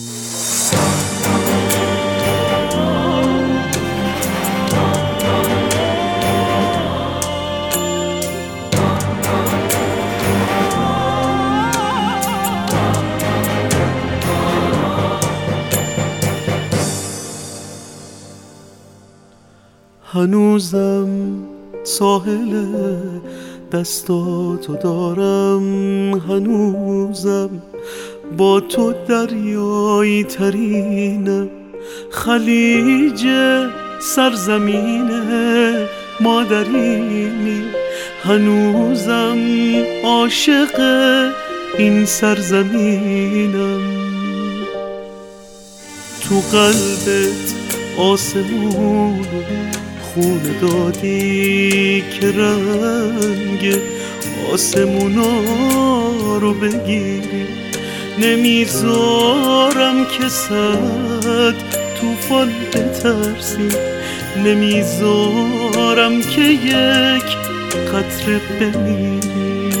هنوزم ساحل دستاتو دارم، هنوزم با تو دریایی ترینم، خلیج سرزمین مادرینی، هنوزم عاشق این سرزمینم. تو قلبت آسمون خون دادی که رنگ آسمونا رو بگیری، نمیذارم که صد طوفان بترسی، نمیذارم که یک قطره بمیری.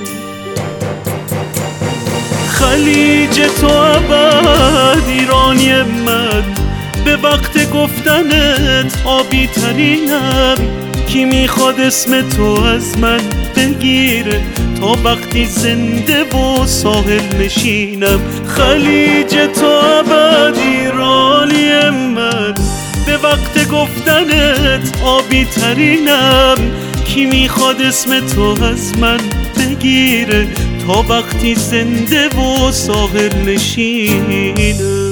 خلیج تو ابد ایرانی من، به وقت گفتنت آبی ترینم، کی میخواد اسم تو از من بگیره تا وقتی زنده و ساحل نشینم. خلیج تو ابد ایرانی من، به وقت گفتنت آبی ترینم، کی میخواد اسم تو از من بگیره تا وقتی زنده و ساحل نشینم.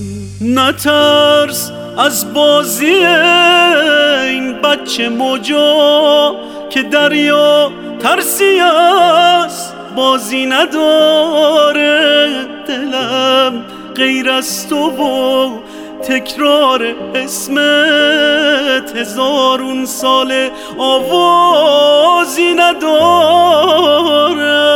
نترس از بازی این بچه موجا که دریا ترسی از بازی نداره، دلم غیر از تو و تکرار اسمت هزارون سال آوازی نداره.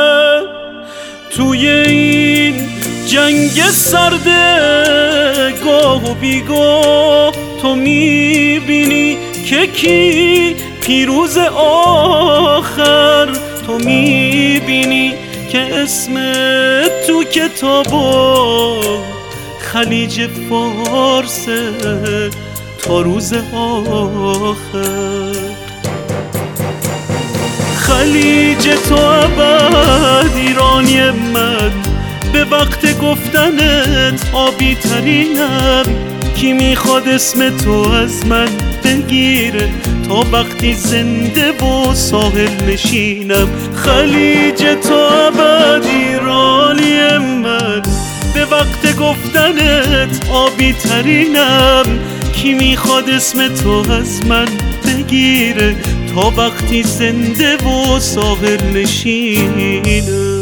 توی این جنگ سرده گاه و بیگاه تو میبینی که کی پیروز آخر، تو میبینی که اسم تو کتابا خلیج فارس تا روز آخر. خلیج تو ابد ایرانی من، به وقت گفتنت آبی ترینم، کی میخواد اسم تو از من بگیره تا وقتی زنده و ساحل نشینم. خلیج تو ابد ایرانی من، به وقت گفتنت آبی ترینم، کی میخواد اسم تو از من بگیره تا وقتی زنده و ساحل نشینم.